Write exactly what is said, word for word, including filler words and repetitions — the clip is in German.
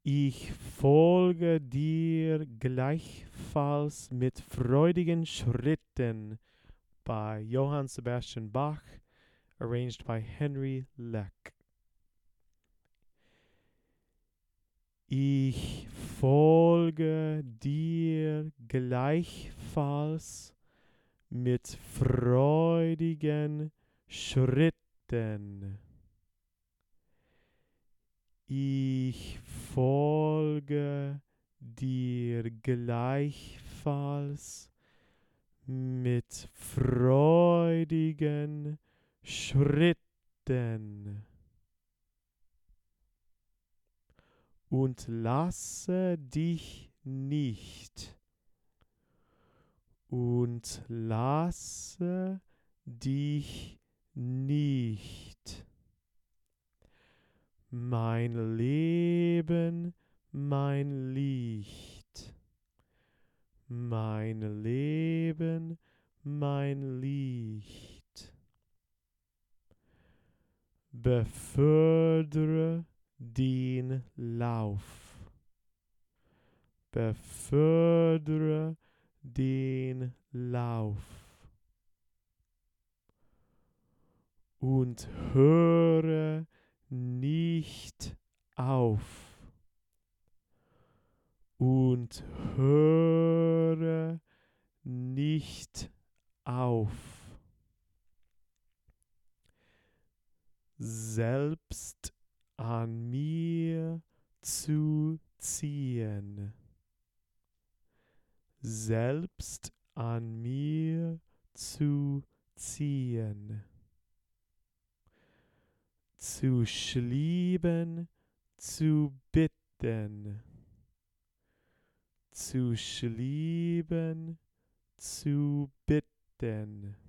Ich folge dir gleichfalls mit freudigen Schritten by Johann Sebastian Bach, arranged by Henry Leck. Ich folge dir gleichfalls mit freudigen Schritten. Ich folge dir gleichfalls mit freudigen Schritten und lasse dich nicht und lasse dich nicht mein Leben, mein Licht, mein Leben, mein Licht. Befördere den Lauf. Befördere den Lauf. Und höre nicht auf. Und höre nicht auf. Selbst an mir zu ziehen. Selbst an mir zu ziehen. Zu schlieben, zu bitten. Zu schlieben, zu bitten.